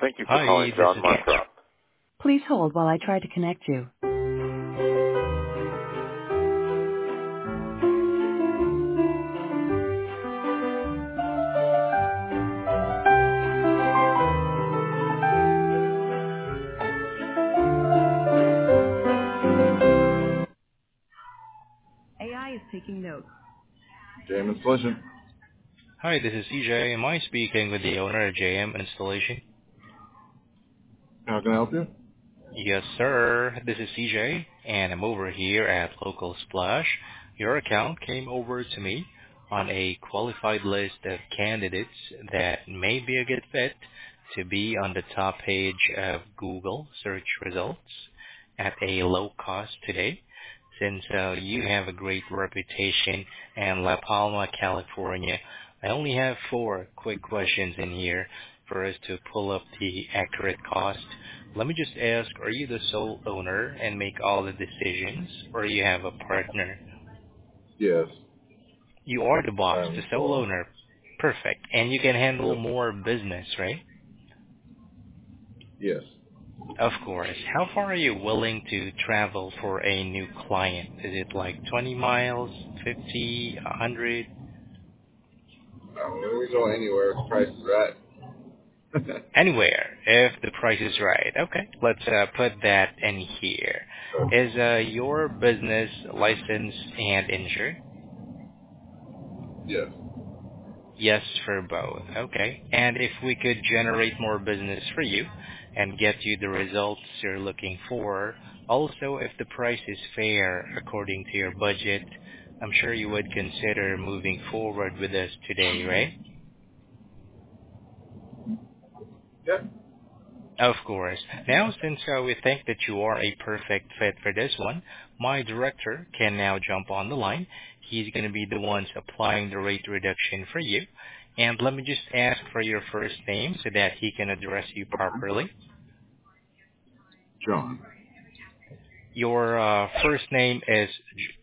Thank you for Hi, calling this John is Markrop. Please hold while I try to connect you. AI is taking notes. James Solution. Hi, this is CJ. Am I speaking with the owner of JM Installation? How can I help you? Yes, sir. This is CJ, and I'm over here at Local Splash. Your account came over to me on a qualified list of candidates that may be a good fit to be on the top page of Google search results at a low cost today. Since you have a great reputation in La Palma, California, I only have 4 quick questions in here for us to pull up the accurate cost. Let me just ask, are you the sole owner and make all the decisions, or you have a partner? Yes. You are the boss, the I'm sole Paul. owner. Perfect. And you can handle Yep. more business, right? Yes. Of course. How far are you willing to travel for a new client? Is it like 20 miles, 50, 100? We go anywhere if the price is right. Anywhere, if the price is right. Okay, let's put that in here. Is your business licensed and insured? Yes. Yes, for both. Okay. And if we could generate more business for you and get you the results you're looking for, also if the price is fair according to your budget, I'm sure you would consider moving forward with us today, right? Yeah. Of course. Now, since we think that you are a perfect fit for this one, my director can now jump on the line. He's going to be the ones applying the rate reduction for you. And let me just ask for your first name so that he can address you properly. John. Your first name is